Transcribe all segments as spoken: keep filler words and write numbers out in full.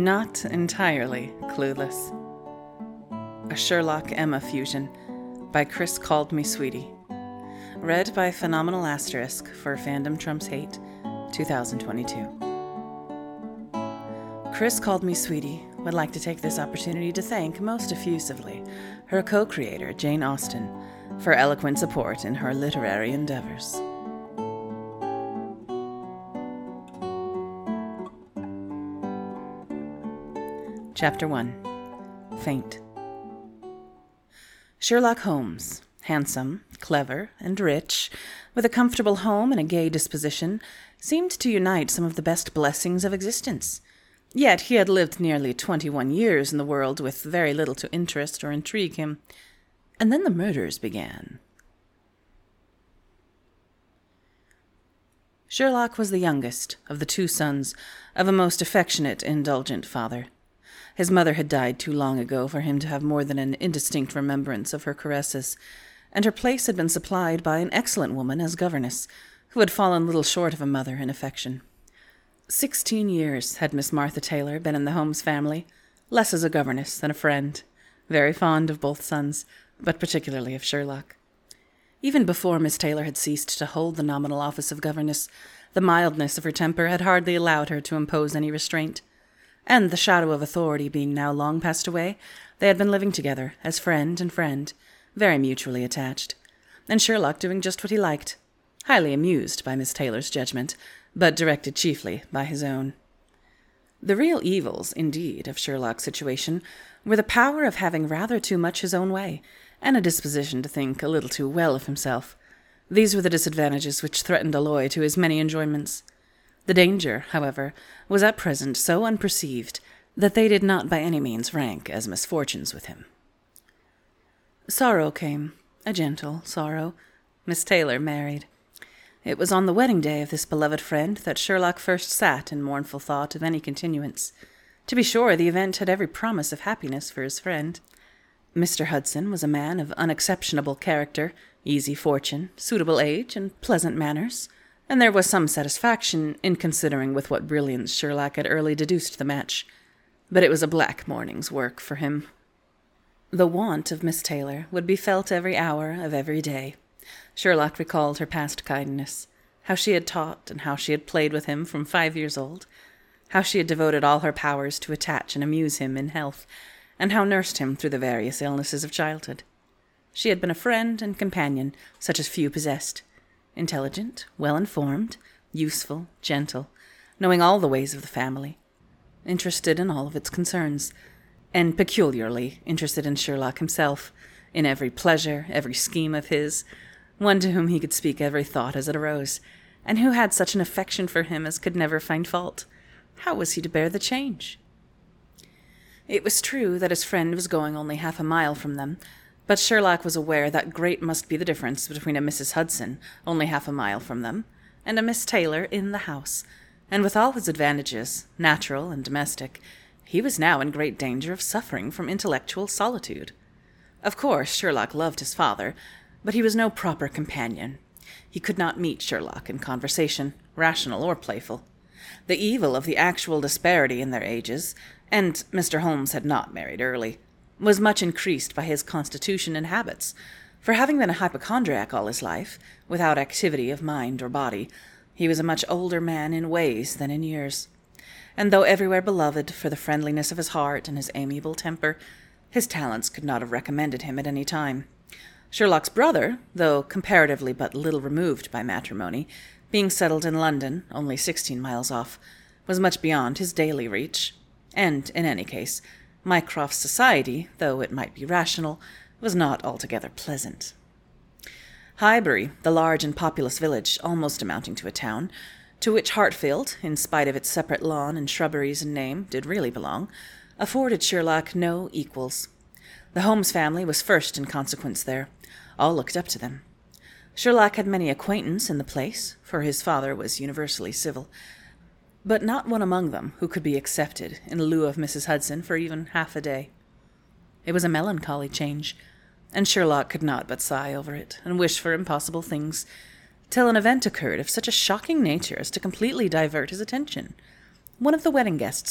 Not entirely clueless. A Sherlock-Emma fusion by Chris Called Me Sweetie. Read by Phenomenal Asterisk for Fandom Trumps Hate, two thousand twenty-two. Chris Called Me Sweetie would like to take this opportunity to thank most effusively her co-creator, Jane Austen, for eloquent support in her literary endeavors. Chapter one. Faint. Sherlock Holmes, handsome, clever, and rich, with a comfortable home and a gay disposition, seemed to unite some of the best blessings of existence. Yet he had lived nearly twenty-one years in the world with very little to interest or intrigue him. And then the murders began. Sherlock was the youngest of the two sons of a most affectionate, indulgent father. His mother had died too long ago for him to have more than an indistinct remembrance of her caresses, and her place had been supplied by an excellent woman as governess, who had fallen little short of a mother in affection. Sixteen years had Miss Martha Taylor been in the Holmes family, less as a governess than a friend, very fond of both sons, but particularly of Sherlock. Even before Miss Taylor had ceased to hold the nominal office of governess, the mildness of her temper had hardly allowed her to impose any restraint. And the shadow of authority being now long passed away, they had been living together as friend and friend, very mutually attached, and Sherlock doing just what he liked, highly amused by Miss Taylor's judgment, but directed chiefly by his own. The real evils, indeed, of Sherlock's situation were the power of having rather too much his own way, and a disposition to think a little too well of himself. These were the disadvantages which threatened alloy to his many enjoyments. The danger, however, was at present so unperceived that they did not by any means rank as misfortunes with him. Sorrow came, a gentle sorrow. Miss Taylor married. It was on the wedding day of this beloved friend that Sherlock first sat in mournful thought of any continuance. To be sure, the event had every promise of happiness for his friend. Mister Hudson was a man of unexceptionable character, easy fortune, suitable age, and pleasant manners, and there was some satisfaction in considering with what brilliance Sherlock had early deduced the match. But it was a black morning's work for him. The want of Miss Taylor would be felt every hour of every day. Sherlock recalled her past kindness, how she had taught and how she had played with him from five years old, how she had devoted all her powers to attach and amuse him in health, and how nursed him through the various illnesses of childhood. She had been a friend and companion such as few possessed, intelligent, well-informed, useful, gentle, knowing all the ways of the family, interested in all of its concerns, and peculiarly interested in Sherlock himself, in every pleasure, every scheme of his, one to whom he could speak every thought as it arose, and who had such an affection for him as could never find fault. How was he to bear the change? It was true that his friend was going only half a mile from them, but Sherlock was aware that great must be the difference between a Missus Hudson, only half a mile from them, and a Miss Taylor in the house, and with all his advantages, natural and domestic, he was now in great danger of suffering from intellectual solitude. Of course, Sherlock loved his father, but he was no proper companion. He could not meet Sherlock in conversation, rational or playful. The evil of the actual disparity in their ages, and Mister Holmes had not married early, was much increased by his constitution and habits, for having been a hypochondriac all his life, without activity of mind or body, he was a much older man in ways than in years. And though everywhere beloved for the friendliness of his heart and his amiable temper, his talents could not have recommended him at any time. Sherlock's brother, though comparatively but little removed by matrimony, being settled in London, only sixteen miles off, was much beyond his daily reach, and, in any case, Mycroft's society, though it might be rational, was not altogether pleasant. Highbury, the large and populous village, almost amounting to a town, to which Hartfield, in spite of its separate lawn and shrubberies and name, did really belong, afforded Sherlock no equals. The Holmes family was first in consequence there. All looked up to them. Sherlock had many acquaintance in the place, for his father was universally civil, but not one among them who could be accepted in lieu of Missus Hudson for even half a day. It was a melancholy change, and Sherlock could not but sigh over it, and wish for impossible things, till an event occurred of such a shocking nature as to completely divert his attention. One of the wedding guests,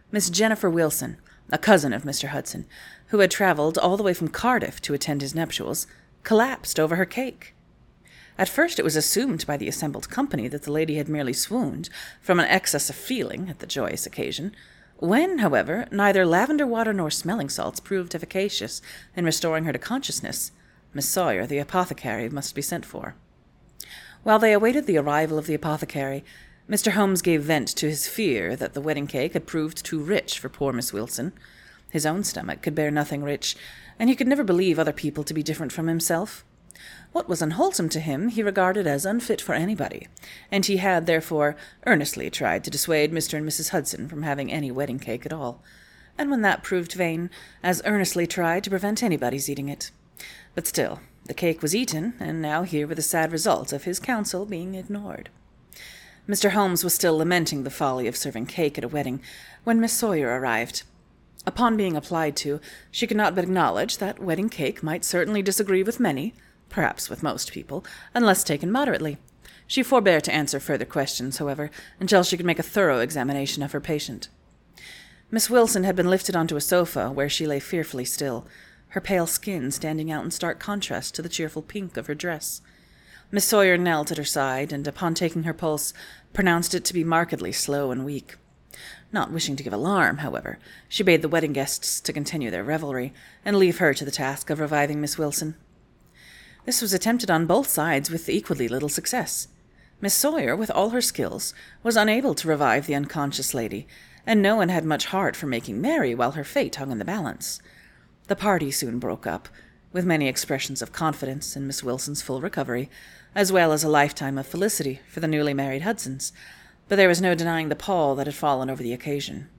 Miss Jennifer Wilson, a cousin of Mister Hudson, who had travelled all the way from Cardiff to attend his nuptials, collapsed over her cake. At first it was assumed by the assembled company that the lady had merely swooned from an excess of feeling at the joyous occasion. When, however, neither lavender water nor smelling salts proved efficacious in restoring her to consciousness, Miss Sawyer, the apothecary, must be sent for. While they awaited the arrival of the apothecary, Mister Holmes gave vent to his fear that the wedding cake had proved too rich for poor Miss Wilson. His own stomach could bear nothing rich, and he could never believe other people to be different from himself. What was unwholesome to him he regarded as unfit for anybody, and he had, therefore, earnestly tried to dissuade Mister and Missus Hudson from having any wedding cake at all, and when that proved vain, as earnestly tried to prevent anybody's eating it. But still, the cake was eaten, and now here were the sad results of his counsel being ignored. Mister Holmes was still lamenting the folly of serving cake at a wedding when Miss Sawyer arrived. Upon being applied to, she could not but acknowledge that wedding cake might certainly disagree with many, perhaps with most people, unless taken moderately. She forbore to answer further questions, however, until she could make a thorough examination of her patient. Miss Wilson had been lifted onto a sofa, where she lay fearfully still, her pale skin standing out in stark contrast to the cheerful pink of her dress. Miss Sawyer knelt at her side, and upon taking her pulse, pronounced it to be markedly slow and weak. Not wishing to give alarm, however, she bade the wedding guests to continue their revelry, and leave her to the task of reviving Miss Wilson. This was attempted on both sides with equally little success. Miss Sawyer, with all her skills, was unable to revive the unconscious lady, and no one had much heart for making merry while her fate hung in the balance. The party soon broke up, with many expressions of confidence in Miss Wilson's full recovery, as well as a lifetime of felicity for the newly married Hudsons, but there was no denying the pall that had fallen over the occasion.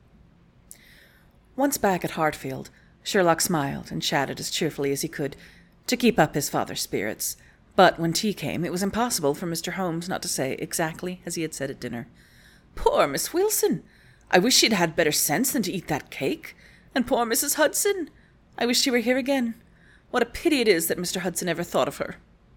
Once back at Hartfield, Sherlock smiled and chatted as cheerfully as he could, to keep up his father's spirits, but when tea came, it was impossible for Mister Holmes not to say exactly as he had said at dinner. "Poor Miss Wilson! I wish she'd had better sense than to eat that cake. And poor Missus Hudson! I wish she were here again. What a pity it is that Mister Hudson ever thought of her."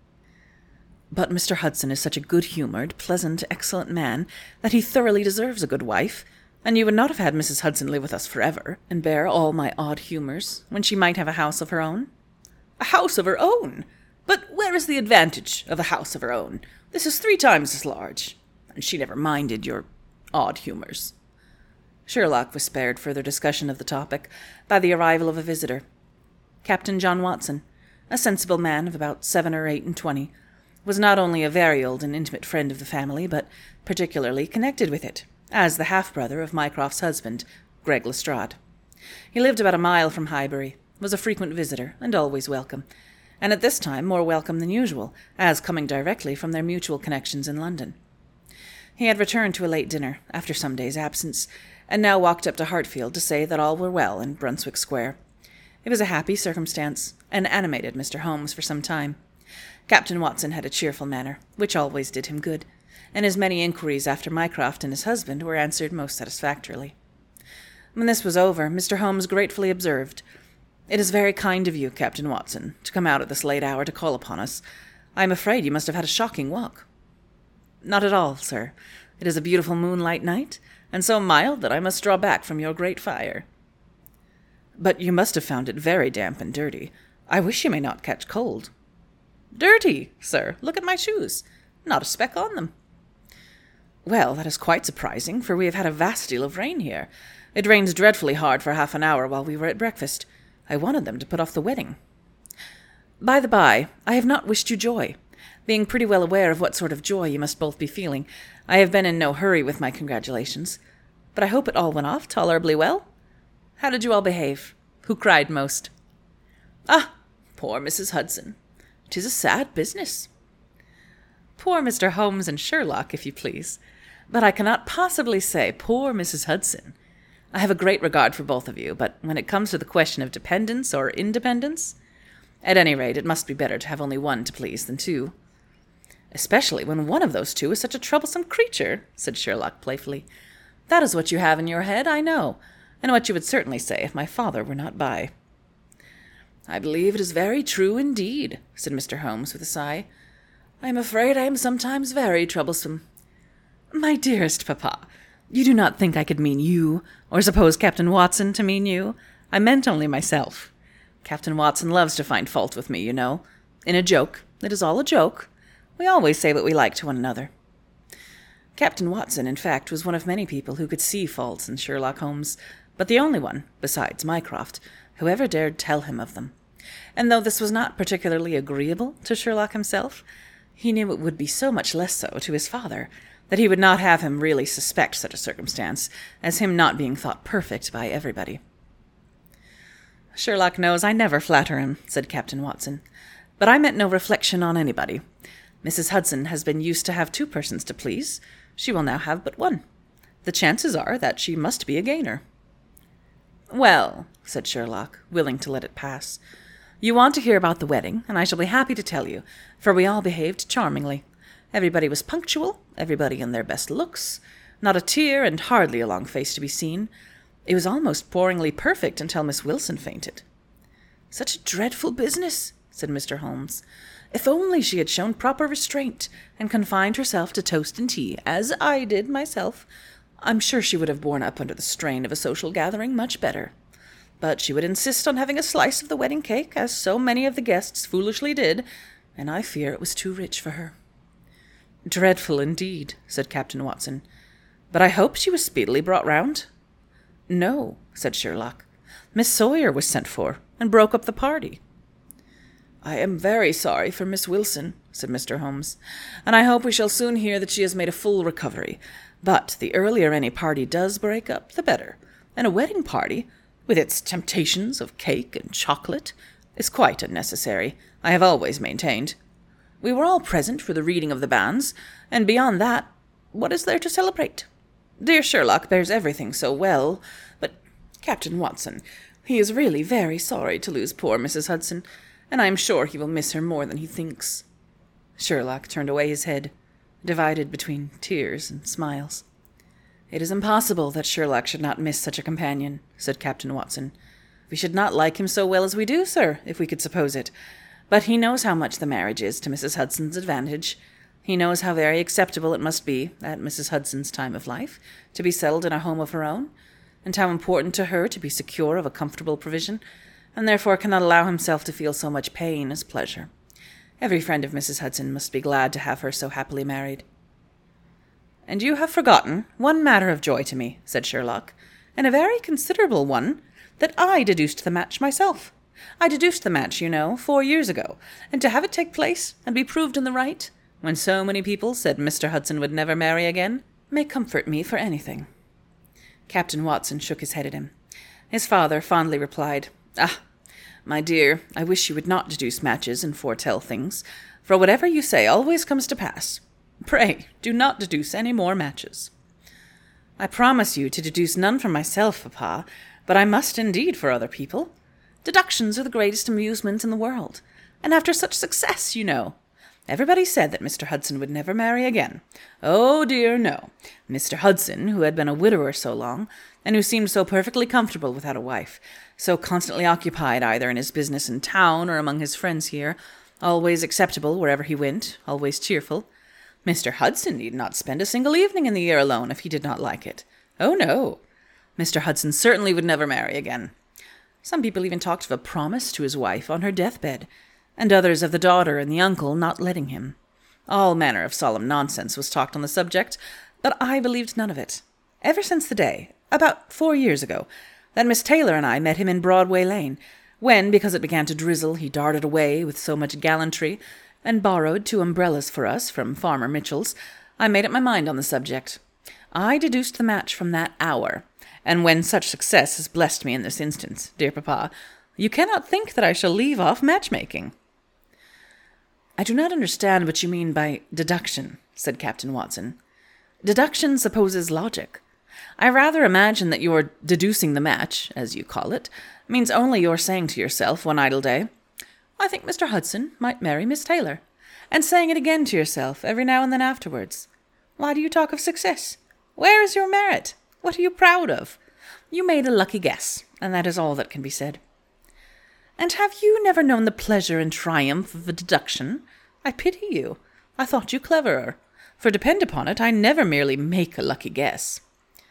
"But Mister Hudson is such a good-humoured, pleasant, excellent man that he thoroughly deserves a good wife, and you would not have had Missus Hudson live with us forever, and bear all my odd humours, when she might have a house of her own." "A house of her own? But where is the advantage of a house of her own? This is three times as large, and she never minded your odd humours." Sherlock was spared further discussion of the topic by the arrival of a visitor. Captain John Watson, a sensible man of about seven or eight and twenty, was not only a very old and intimate friend of the family, but particularly connected with it, as the half-brother of Mycroft's husband, Greg Lestrade. He lived about a mile from Highbury, was a frequent visitor, and always welcome, and at this time more welcome than usual, as coming directly from their mutual connections in London. He had returned to a late dinner, after some days' absence, and now walked up to Hartfield to say that all were well in Brunswick Square. It was a happy circumstance, and animated Mister Holmes for some time. Captain Watson had a cheerful manner, which always did him good, and his many inquiries after Mycroft and his husband were answered most satisfactorily. When this was over, Mister Holmes gratefully observed, "It is very kind of you, Captain Watson, to come out at this late hour to call upon us. I am afraid you must have had a shocking walk." "Not at all, sir. It is a beautiful moonlight night, and so mild that I must draw back from your great fire." "But you must have found it very damp and dirty. I wish you may not catch cold." "Dirty, sir? Look at my shoes. Not a speck on them." "Well, that is quite surprising, for we have had a vast deal of rain here. It rained dreadfully hard for half an hour while we were at breakfast. I wanted them to put off the wedding. By the by, I have not wished you joy. Being pretty well aware of what sort of joy you must both be feeling, I have been in no hurry with my congratulations. But I hope it all went off tolerably well. How did you all behave? Who cried most?" "Ah, poor Missus Hudson. 'Tis a sad business." "Poor Mister Holmes and Sherlock, if you please. But I cannot possibly say poor Missus Hudson. I have a great regard for both of you, but when it comes to the question of dependence or independence, at any rate it must be better to have only one to please than two." "Especially when one of those two is such a troublesome creature," said Sherlock playfully. "That is what you have in your head, I know, and what you would certainly say if my father were not by." "I believe it is very true indeed," said Mister Holmes with a sigh. "I am afraid I am sometimes very troublesome." "My dearest papa, You do not think I could mean you, or suppose Captain Watson to mean you? I meant only myself. Captain Watson loves to find fault with me, you know. In a joke. It is all a joke. We always say what we like to one another. Captain Watson, in fact, was one of many people who could see faults in Sherlock Holmes, but the only one, besides Mycroft, who ever dared tell him of them. And though this was not particularly agreeable to Sherlock himself, he knew it would be so much less so to his father, that he would not have him really suspect such a circumstance as him not being thought perfect by everybody. Sherlock knows I never flatter him, said Captain Watson, but I meant no reflection on anybody. Missus Hudson has been used to have two persons to please. She will now have but one. The chances are that she must be a gainer. Well, said Sherlock, willing to let it pass, you want to hear about the wedding, and I shall be happy to tell you, for we all behaved charmingly. Everybody was punctual, everybody in their best looks, not a tear and hardly a long face to be seen. It was almost boringly perfect until Miss Wilson fainted. Such a dreadful business, said Mister Holmes. If only she had shown proper restraint and confined herself to toast and tea, as I did myself, I'm sure she would have borne up under the strain of a social gathering much better. But she would insist on having a slice of the wedding cake, as so many of the guests foolishly did, and I fear it was too rich for her. Dreadful indeed, said Captain Watson. But I hope she was speedily brought round. No, said Sherlock. Miss Sawyer was sent for, and broke up the party. I am very sorry for Miss Wilson, said Mister Holmes, and I hope we shall soon hear that she has made a full recovery. But the earlier any party does break up, the better, and a wedding party, with its temptations of cake and chocolate, is quite unnecessary, I have always maintained. We were all present for the reading of the banns, and beyond that, what is there to celebrate? Dear Sherlock bears everything so well, but Captain Watson, he is really very sorry to lose poor Missus Hudson, and I am sure he will miss her more than he thinks. Sherlock turned away his head, divided between tears and smiles. It is impossible that Sherlock should not miss such a companion, said Captain Watson. We should not like him so well as we do, sir, if we could suppose it. But he knows how much the marriage is to Missus Hudson's advantage. He knows how very acceptable it must be, at Missus Hudson's time of life, to be settled in a home of her own, and how important to her to be secure of a comfortable provision, and therefore cannot allow himself to feel so much pain as pleasure. Every friend of Missus Hudson must be glad to have her so happily married. And you have forgotten one matter of joy to me, said Sherlock, and a very considerable one, that I deduced the match myself. I deduced the match, you know, four years ago, and to have it take place and be proved in the right, when so many people said Mister Hudson would never marry again, may comfort me for anything. Captain Watson shook his head at him. His father fondly replied, Ah, my dear, I wish you would not deduce matches and foretell things, for whatever you say always comes to pass. Pray, do not deduce any more matches. I promise you to deduce none for myself, Papa, but I must indeed for other people. Deductions are the greatest amusement in the world, and after such success, you know. Everybody said that Mister Hudson would never marry again. Oh, dear, no. Mister Hudson, who had been a widower so long, and who seemed so perfectly comfortable without a wife, so constantly occupied either in his business in town or among his friends here, always acceptable wherever he went, always cheerful. Mister Hudson need not spend a single evening in the year alone if he did not like it. Oh, no. Mister Hudson certainly would never marry again. Some people even talked of a promise to his wife on her deathbed, and others of the daughter and the uncle not letting him. All manner of solemn nonsense was talked on the subject, but I believed none of it. Ever since the day, about four years ago, that Miss Taylor and I met him in Broadway Lane, when, because it began to drizzle, he darted away with so much gallantry, and borrowed two umbrellas for us from Farmer Mitchell's, I made up my mind on the subject. I deduced the match from that hour, and when such success has blessed me in this instance, dear Papa, you cannot think that I shall leave off matchmaking. I do not understand what you mean by deduction, said Captain Watson. Deduction supposes logic. I rather imagine that your deducing the match, as you call it, means only your saying to yourself one idle day, I think Mister Hudson might marry Miss Taylor, and saying it again to yourself every now and then afterwards. Why do you talk of success? Where is your merit? What are you proud of? You made a lucky guess, and that is all that can be said. And have you never known the pleasure and triumph of a deduction? I pity you. I thought you cleverer. For depend upon it, I never merely make a lucky guess.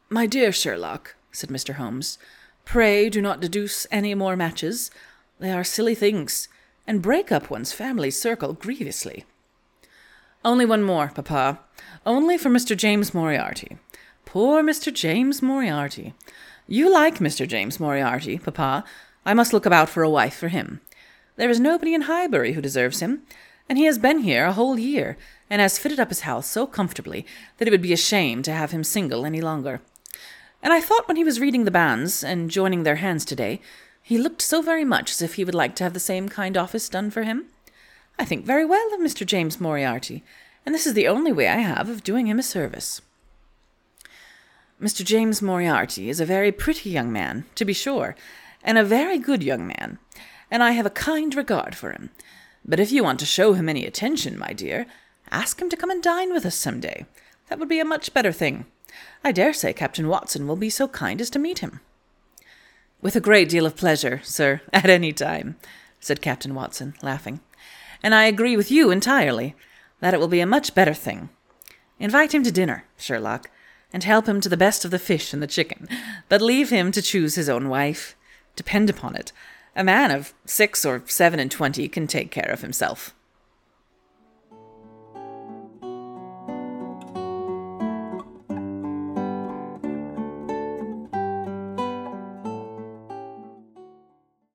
My dear Sherlock, said Mister Holmes, pray do not deduce any more matches. They are silly things, and break up one's family circle grievously. Only one more, Papa. Only for Mister James Moriarty. Poor Mister James Moriarty. You like Mister James Moriarty, Papa. I must look about for a wife for him. There is nobody in Highbury who deserves him, and he has been here a whole year, and has fitted up his house so comfortably that it would be a shame to have him single any longer. And I thought when he was reading the banns and joining their hands today, he looked so very much as if he would like to have the same kind office done for him. I think very well of Mister James Moriarty, and this is the only way I have of doing him a service. Mister James Moriarty is a very pretty young man, to be sure, and a very good young man, and I have a kind regard for him. But if you want to show him any attention, my dear, ask him to come and dine with us some day. That would be a much better thing. I dare say Captain Watson will be so kind as to meet him. With a great deal of pleasure, sir, at any time, said Captain Watson, laughing. And I agree with you entirely, that it will be a much better thing. Invite him to dinner, Sherlock, and help him to the best of the fish and the chicken, but leave him to choose his own wife. Depend upon it, a man of six or seven and twenty can take care of himself.